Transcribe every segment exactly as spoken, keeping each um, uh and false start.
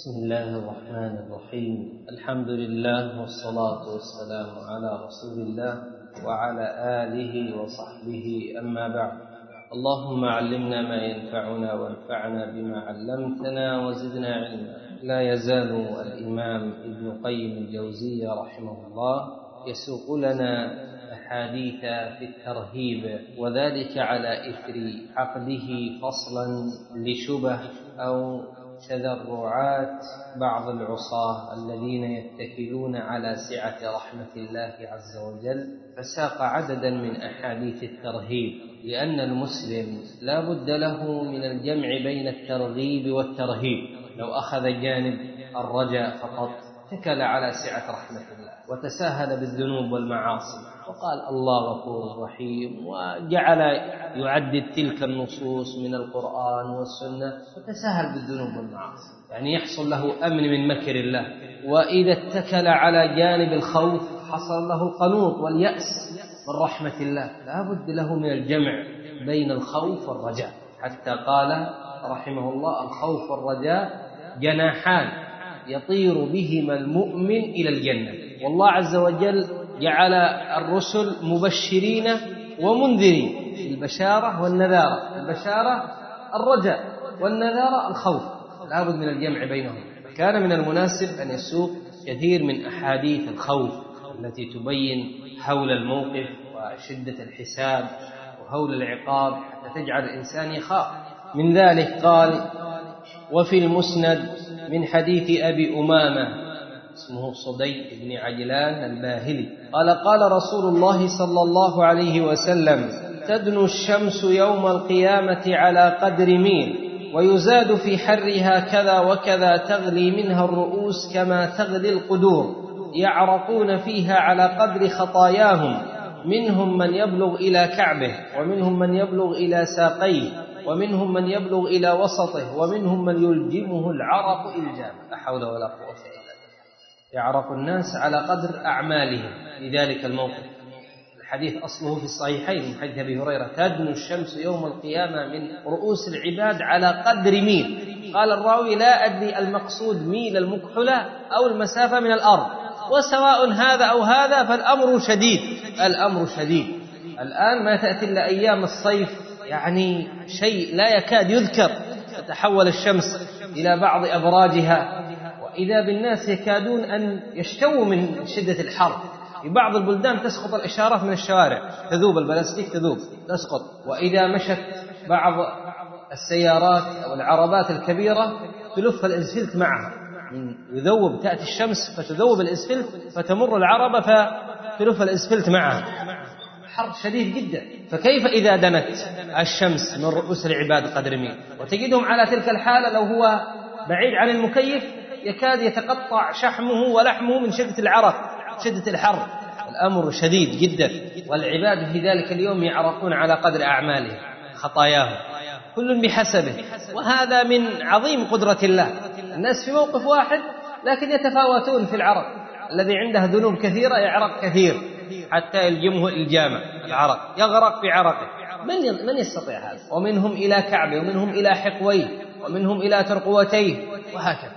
بسم الله الرحمن الرحيم. الحمد لله والصلاة والسلام على رسول الله وعلى آله وصحبه، أما بعد. اللهم علمنا ما ينفعنا وانفعنا بما علمتنا وزدنا علما. لا يزال الإمام ابن قيم الجوزية رحمه الله يسوق لنا أحاديث في الترهيب، وذلك على إثر عقده فصلا لشبه أو تذرعات بعض العصاة الذين يتكلون على سعة رحمة الله عز وجل، فساق عددا من أحاديث الترهيب، لأن المسلم لا بد له من الجمع بين الترغيب والترهيب. لو أخذ جانب الرجاء فقط اتكل على سعة رحمة الله وتساهل بالذنوب والمعاصي وقال الله غفور رحيم، وجعل يعدد تلك النصوص من القرآن والسنة وتساهل بالذنوب والمعاصي، يعني يحصل له أمن من مكر الله. وإذا اتكل على جانب الخوف حصل له القنوط واليأس من رحمة الله. لا بد له من الجمع بين الخوف والرجاء، حتى قال رحمه الله: الخوف والرجاء جناحان يطير بهما المؤمن إلى الجنة. والله عز وجل جعل الرسل مبشرين ومنذرين، البشارة والنذارة، البشارة الرجاء والنذارة الخوف، لا بد من الجمع بينهم. كان من المناسب أن يسوق كثير من أحاديث الخوف التي تبين حول الموقف وشدة الحساب وهول العقاب حتى تجعل الإنسان يخاف. من ذلك قال: وفي المسند من حديث أبي أمامة اسمه صدي بن عجلان الباهلي قال: قال رسول الله صلى الله عليه وسلم: تدنو الشمس يوم القيامة على قدر ميل، ويزاد في حرها كذا وكذا، تغلي منها الرؤوس كما تغلي القدور، يعرقون فيها على قدر خطاياهم، منهم من يبلغ إلى كعبه، ومنهم من يبلغ إلى ساقيه، ومنهم من يبلغ إلى وسطه، ومنهم من يلجمه العرق إلجاما. لا حول ولا قوة إلا بالله. يعرق الناس على قدر أعمالهم في ذلك الموقف. الحديث أصله في الصحيحين من حديث أبي هريرة: تدنو الشمس يوم القيامة من رؤوس العباد على قدر ميل. قال الراوي: لا أدري المقصود ميل المكحلة أو المسافة من الأرض، وسواء هذا أو هذا فالأمر شديد. الأمر شديد. الآن ما تأتي إلا أيام الصيف، يعني شيء لا يكاد يذكر، تتحول الشمس إلى بعض أبراجها، وإذا بالناس يكادون أن يشتووا من شدة الحر. في بعض البلدان تسقط الإشارات من الشوارع، تذوب البلاستيك، تذوب تسقط. وإذا مشت بعض السيارات أو العربات الكبيرة تلف الإسفلت معها، يذوب، تأتي الشمس فتذوب الإسفلت فتمر العربة فتلف الإسفلت معها. حر شديد جدا. فكيف إذا دنت الشمس من رؤوس العباد قدر ميل؟ وتجدهم على تلك الحالة لو هو بعيد عن المكيف يكاد يتقطع شحمه ولحمه من شدة العرق، شدة الحر. الأمر شديد جدا. والعباد في ذلك اليوم يعرقون على قدر أعمالهم، خطاياهم، كل بحسبه. وهذا من عظيم قدرة الله. الناس في موقف واحد لكن يتفاوتون في العرق. الذي عنده ذنوب كثيرة يعرق كثير حتى يلجمه الجامة، العرق، يغرق بعرقه. من من يستطيع هذا؟ ومنهم إلى كعبه، ومنهم إلى حقويه، ومنهم إلى ترقوتيه، وهكذا.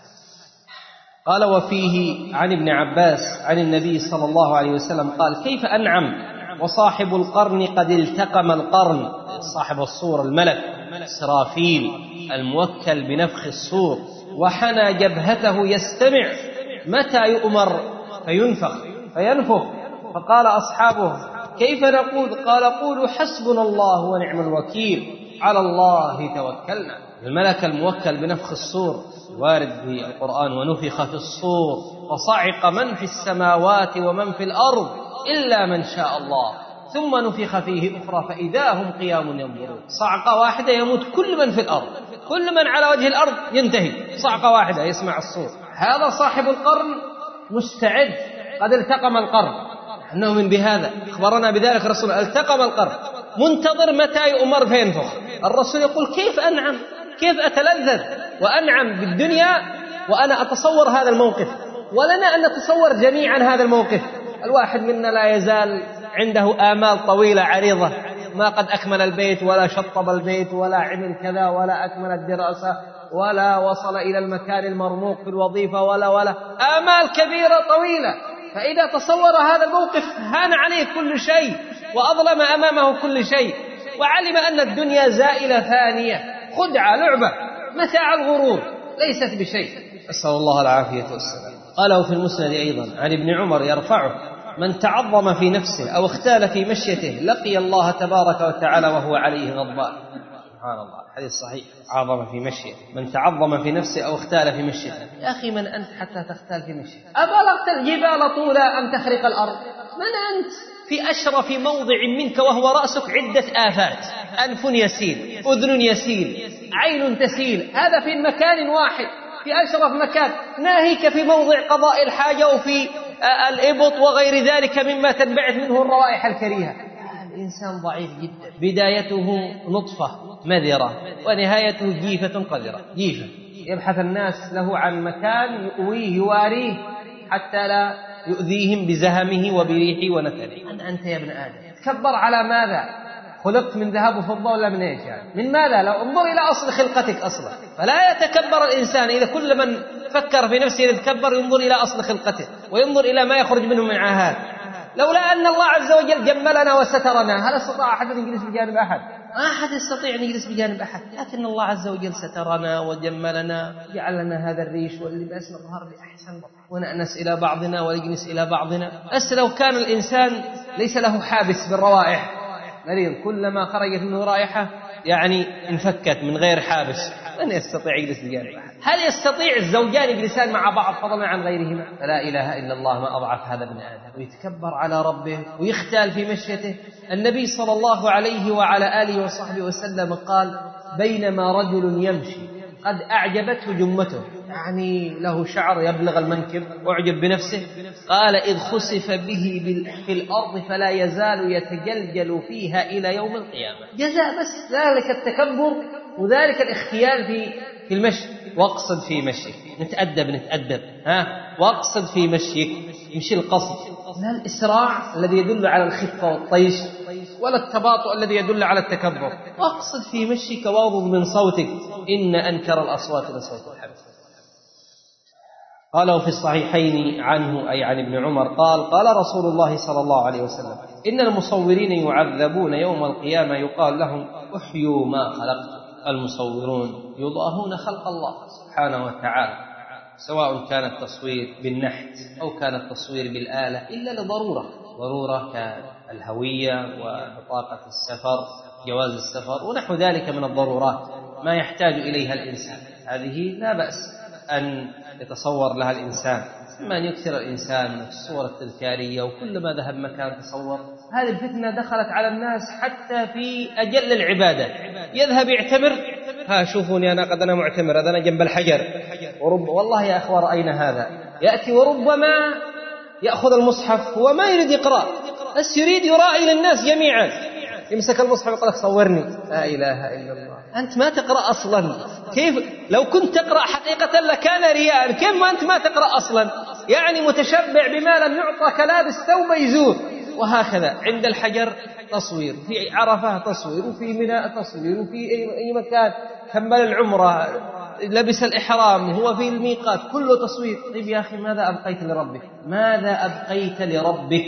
قال: وفيه عن ابن عباس عن النبي صلى الله عليه وسلم قال: كيف أنعم وصاحب القرن قد التقم القرن. صاحب الصور الملك إسرافيل الموكل بنفخ الصور، وحنى جبهته يستمع متى يؤمر فينفخ فينفخ. فقال أصحابه: كيف نقول؟ قال: قولوا حسبنا الله ونعم الوكيل، على الله توكلنا. الملك الموكل بنفخ الصور وارد في القرآن: ونفخ في الصور فصعق من في السماوات ومن في الأرض إلا من شاء الله، ثم نفخ فيه أخرى فإذا هم قيام ينظرون. صعقة واحدة يموت كل من في الأرض، كل من على وجه الأرض ينتهي، صعقة واحدة يسمع الصور. هذا صاحب القرن مستعد، قد التقم القرن. نحن نؤمن بهذا، أخبرنا بذلك الرسول: التقم القرن، منتظر متى يؤمر فينفخ. الرسول يقول: كيف أنعم، كيف أتلذذ وأنعم بالدنيا وأنا أتصور هذا الموقف. ولنا أن نتصور جميعا هذا الموقف. الواحد منا لا يزال عنده آمال طويلة عريضة، ما قد أكمل البيت ولا شطب البيت ولا عمل كذا ولا أكمل الدراسة ولا وصل إلى المكان المرموق في الوظيفة ولا ولا آمال كبيرة طويلة. فإذا تصور هذا الموقف هان عليه كل شيء وأظلم أمامه كل شيء، وعلم أن الدنيا زائلة ثانية، خدعة، لعبة، متاع الغرور، ليست بشيء. أسأل الله العافية والسلام. قاله في المسند أيضا عن ابن عمر يرفعه: من تعظم في نفسه أو اختال في مشيته لقي الله تبارك وتعالى وهو عليه غضبان. سبحان الله، حديث صحيح. عظم في مشيته، من تعظم في نفسه أو اختال في مشيته. يا أخي من أنت حتى تختال في مشيته؟ أبلغت الجبال طولا أم تخرق الأرض؟ من أنت؟ في أشرف موضع منك وهو رأسك عدة آفات: أنف يسيل، أذن يسيل، عين تسيل، هذا في مكان واحد، في أشرف مكان، ناهيك في موضع قضاء الحاجة وفي الإبط وغير ذلك مما تنبعث منه الروائح الكريهة. الإنسان ضعيف جدا، بدايته نطفة مذرة ونهايته جيفة قذرة. جيفة يبحث الناس له عن مكان يؤويه يواريه حتى لا يؤذيهم بزهمه وبريحه ونتنه. أن أنت يا ابن آدم تكبر على ماذا؟ خلقت من ذهب وفضة ولا من إيش يعني؟ من ماذا؟ لو انظر إلى أصل خلقتك أصلا. فلا يتكبر الإنسان، إذا كل من فكر في نفسه يتكبر ينظر إلى أصل خلقته وينظر إلى ما يخرج منه من عاهات. لولا أن الله عز وجل جملنا وسترنا هل استطاع أحد أن يجلس بجانب أحد؟ ما أحد يستطيع أن يجلس بجانب أحد، لكن الله عز وجل سترنا وجملنا، جعل لنا هذا الريش واللباس نظهر بأحسن ونأنس إلى بعضنا ونجلس إلى بعضنا. بس لو كان الإنسان ليس له حابس بالروائح، مريض كلما خرجت منه رائحة يعني انفكت من غير حابس، من يستطيع يجلس بجانب أحد؟ هل يستطيع الزوجان يجلسان مع بعض فضلا عن غيرهما؟ فلا إله إلا الله، ما أضعف هذا ابن آدم، ويتكبر على ربه ويختال في مشيته. النبي صلى الله عليه وعلى آله وصحبه وسلم قال: بينما رجل يمشي قد أعجبته جمته، يعني له شعر يبلغ المنكب وأعجب بنفسه، قال: إذ خسف به في الأرض فلا يزال يتجلجل فيها إلى يوم القيامة. جزاء بس ذلك التكبر وذلك الاختيال في في المشي. واقصد في مشيك، نتأدب نتأدب ها واقصد في مشيك، مشي القصد، لا الإسراع الذي يدل على الخفة والطيش، ولا التباطؤ الذي يدل على التكبر. واقصد في مشيك واغضض من صوتك، إن أنكر الأصوات لصوت الحمير. قالوا في الصحيحين عنه أي عن ابن عمر قال: قال رسول الله صلى الله عليه وسلم: إن المصورين يعذبون يوم القيامة يقال لهم: احيوا ما خلقتم. المصورون يضاهون خلق الله سبحانه وتعالى، سواء كان التصوير بالنحت أو كان التصوير بالآلة، إلا لضرورة، ضرورة كالهوية وبطاقة السفر، جواز السفر ونحو ذلك من الضرورات ما يحتاج إليها الإنسان. هذه لا بأس أن يتصور لها الإنسان، إما أن يكثر الإنسان من الصور التذكارية، وكلما ذهب مكان تصور. هذه الفتنة دخلت على الناس حتى في أجل العبادات، يذهب يعتمر، ها شوفوني أنا قد أنا معتمر، هذا أنا جنب الحجر، ورب والله يا أخوة رأينا هذا، يأتي وربما يأخذ المصحف هو ما يريد يقرأ، بس يريد يرائي للناس جميعا، يمسك المصحف يقول لك صورني. لا إله إلا الله، أنت ما تقرأ أصلا. كيف لو كنت تقرأ حقيقة لكان رياء، كيف ما أنت ما تقرأ أصلا؟ يعني متشبع بما لم يعطى كلابس ثوب يزور. وهكذا عند الحجر تصوير، في عرفة تصوير، وفي منى تصوير، وفي أي مكان كمل العمرة لبس الإحرام هو في الميقات كله تصوير. طيب يا أخي ماذا أبقيت لربك؟ ماذا أبقيت لربك؟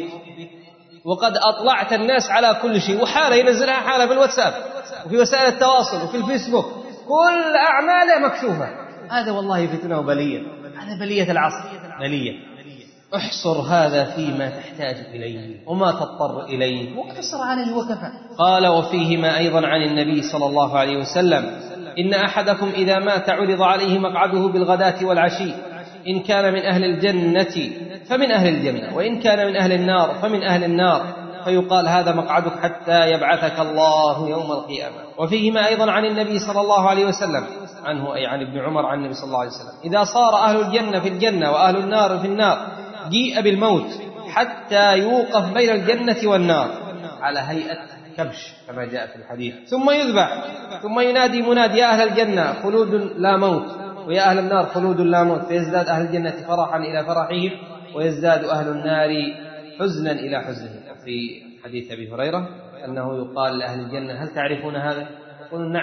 وقد أطلعت الناس على كل شيء، وحالة ينزلها حالة في الواتساب وفي وسائل التواصل وفي الفيسبوك، كل أعماله مكشوفة. هذا والله فتنة وبلية، هذا بلية العصر، بلية. احصر هذا فيما تحتاج إليه وما تضطر إليه، واقتصر عليه وكفى. قال: وفيهما أيضا عن النبي صلى الله عليه وسلم: إن أحدكم إذا مات عرض عليه مقعده بالغداة والعشي، إن كان من أهل الجنة فمن أهل الجنة، وإن كان من أهل النار فمن أهل النار، فيقال: هذا مقعدك حتى يبعثك الله يوم القيامة. وفيهما أيضا عن النبي صلى الله عليه وسلم عنه أي عن ابن عمر عن النبي صلى الله عليه وسلم: إذا صار أهل الجنة في الجنة وأهل النار في النار جيء بالموت حتى يوقف بين الجنة والنار على هيئة كبش كما جاء في الحديث، ثم يذبح، ثم ينادي منادي: يا أهل الجنة خلود لا موت، ويا أهل النار خلود لا موت، فيزداد أهل الجنة فرحا إلى فرحهم، ويزداد أهل النار حزنا إلى حزنهم. في حديث أبي هريرة أنه يقال لأهل الجنة: هل تعرفون هذا؟ يقولون: نعم.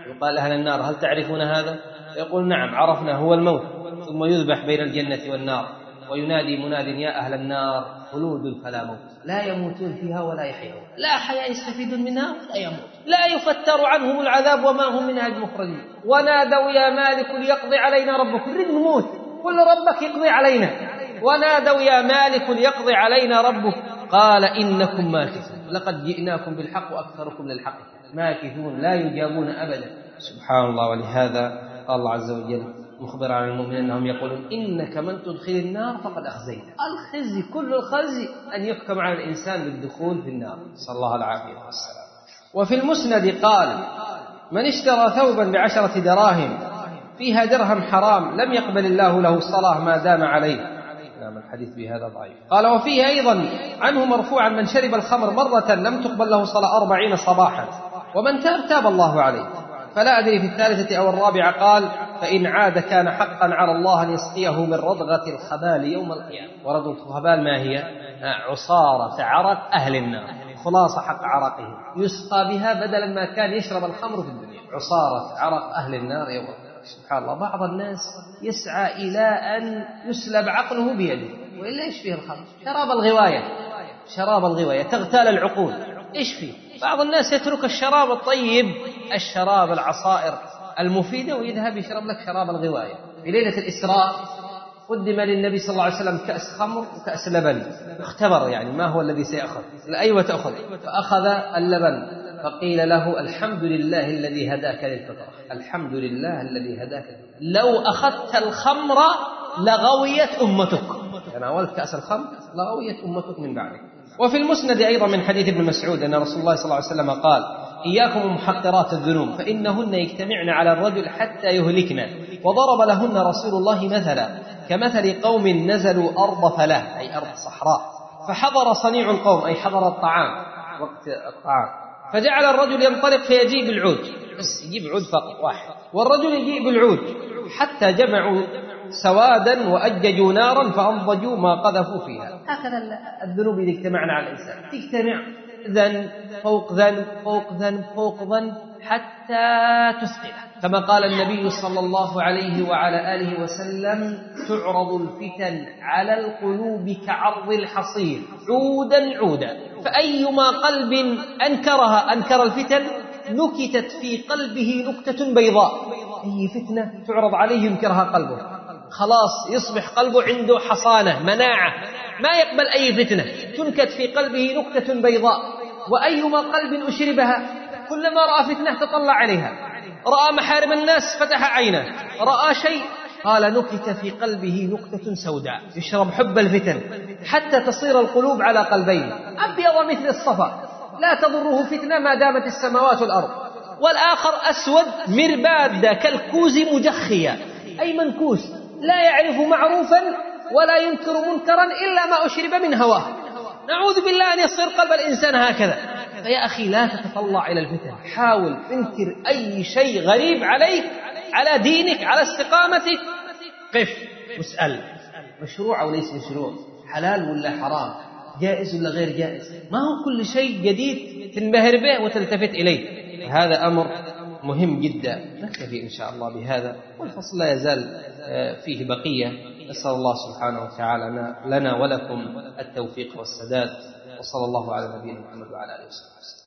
يقال أهل النار هل تعرفون هذا؟ يقول نعم عرفنا، هو الموت، ثم يذبح بين الجنة والنار وينادي مناد يا أهل النار خلود فلا موت، لا يموتون فيها ولا يحيون، لا حياة يستفيدون منها ولا يموت، لا يفتر عنهم العذاب وما هم منها بمخرجين. ونادوا يا مالك ليقضي علينا ربك، نريد نموت، قل ربك يقضي علينا. ونادوا يا مالك ليقضي علينا ربك قال إنكم ماكثون لقد جئناكم بالحق وأكثركم للحق ماكثون، لا يجابون أبدا. سبحان الله. ولهذا قال الله عز وجل مخبر عن المؤمنين أنهم يقولون إنك من تدخل النار فقد أخزيته. الخزي كل الخزي أن يحكم على الإنسان بالدخول في النار، صلى الله العافية والسلام. وفي المسند قال من اشترى ثوبا بعشرة دراهم فيها درهم حرام لم يقبل الله له الصلاة ما دام عليه. نعم الحديث بهذا ضعيف. قال وفيه أيضا عنه مرفوعا من شرب الخمر مرة لم تقبل له صلاة أربعين صباحا ومن تاب تاب الله عليه. فلا أدري في الثالثة أو الرابعة قال فإن عاد كان حقا على الله أن يسقيه من رضغة الخبال يوم القيامة. ورضغة الخبال ما هي؟ عصارة عرق أهل النار، خلاصة حق عرقهم يسقى بها بدلا ما كان يشرب الخمر في الدنيا، عصارة عرق أهل النار يوم القيامة. سبحان الله. بعض الناس يسعى إلى أن يسلب عقله بيده، وإلا إيش فيه الخمر؟ شراب الغواية، شراب الغواية تغتال العقول، إيش فيه؟ بعض الناس يترك الشراب الطيب، الشراب العصائر المفيدة، ويذهب يشرب لك شراب الغواية. في ليلة الإسراء قدم للنبي صلى الله عليه وسلم كأس خمر وكأس لبن، اختبر يعني ما هو الذي سيأخذ، أيوة تأخذ، فأخذ اللبن فقيل له الحمد لله الذي هداك للفطرة، الحمد لله الذي هداك للفطرة. لو أخذت الخمر لغويت أمتك، تناولت كأس الخمر لغويت أمتك من بعدك. وفي المسند أيضا من حديث ابن مسعود أن رسول الله صلى الله عليه وسلم قال إياكم محقرات الذنوب فإنهن يجتمعن على الرجل حتى يهلكن، وضرب لهن رسول الله مثلا كمثل قوم نزلوا أرض فلاة أي أرض صحراء، فحضر صنيع القوم أي حضر الطعام وقت الطعام، فجعل الرجل ينطلق فيجيب العود، بس يجيب عود فقط واحد، والرجل يجيب العود حتى جمعوا سوادا وأججوا نارا فأنضجوا ما قذفوا فيها. هكذا الذنوب إذا اجتمعنا على الإنسان تجتمع ذنب فوق ذنب فوق ذنب فوق ذنب حتى تثقله، كما قال النبي صلى الله عليه وعلى آله وسلم تعرض الفتن على القلوب كعرض الحصير عودا عودا، فأيما قلب أنكرها أنكر الفتن نكتت في قلبه نكتة بيضاء. أي فتنة تعرض عليه ينكرها قلبه، خلاص يصبح قلبه عنده حصانة مناعة ما يقبل أي فتنة، تنكت في قلبه نكتة بيضاء. وأيما قلب أشربها كلما رأى فتنة تطلع عليها، رأى محارم الناس فتح عينه، رأى شيء قال نكت في قلبه نكتة سوداء، يشرب حب الفتن حتى تصير القلوب على قلبين، أبيض مثل الصفا لا تضره فتنة ما دامت السماوات والأرض، والآخر أسود مرباد كالكوز مجخيا أي منكوس لا يعرف معروفا ولا ينكر منكرا إلا ما أشرب من هواه. نعوذ بالله أن يصير قلب الإنسان هكذا. فيا أخي لا تتطلع إلى الفتن، حاول انكر أي شيء غريب عليك على دينك على استقامتك، قف واسأل مشروع أو ليس مشروع، حلال ولا حرام، جائز ولا غير جائز، ما هو كل شيء جديد تنبهر به وتلتفت إليه. هذا أمر مهم جدا. نكتفي إن شاء الله بهذا، والفصل لا يزال فيه بقية. نسأل الله سبحانه وتعالى لنا ولكم التوفيق والسداد، وصلى الله على نبينا محمد وعلى آله وسلم.